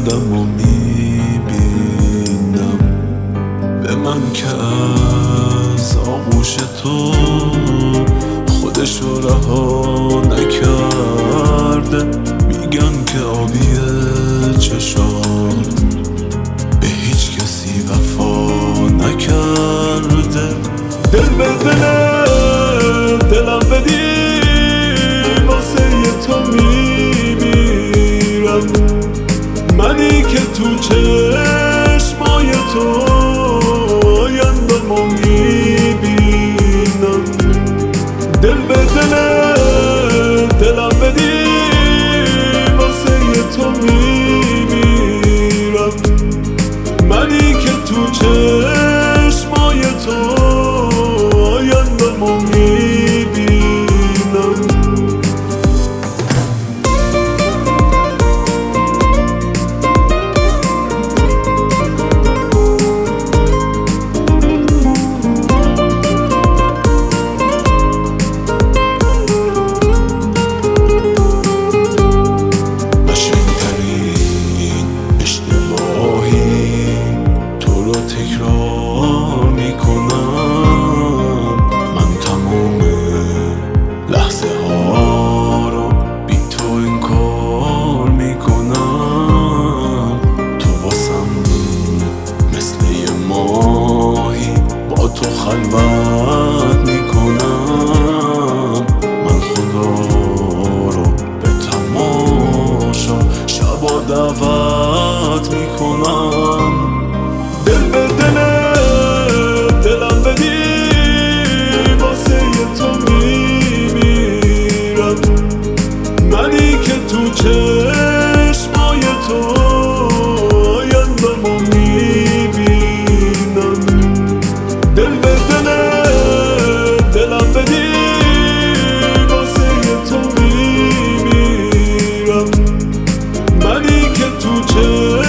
آیندم و میبینم به من که از آغوش تو خودشو رها نکرده. میگن که آبی چشات به هیچ کسی وفا نکرده. دل به دلم بدی واسه تو میمیرم، منی که تو چشمای تو آیندم و میبینم. دل به دلم بدی واسه تو میمیرم، منی که تو چشمای تو آیندم و میبینم. تکرار میکنم من تمام لحظه ها رو بی تو انکار میکنم. تو واسم مثل یه ماهی با تو خلوت میکنم. من خدا رو به تماشا شبا دعوت میکنم. دل به دلم بدی واسه تو میمیرم، منی که تو چشمای تو آیندم و میبینم. دل به دلم بدی واسه تو میمیرم، منی که تو چشمای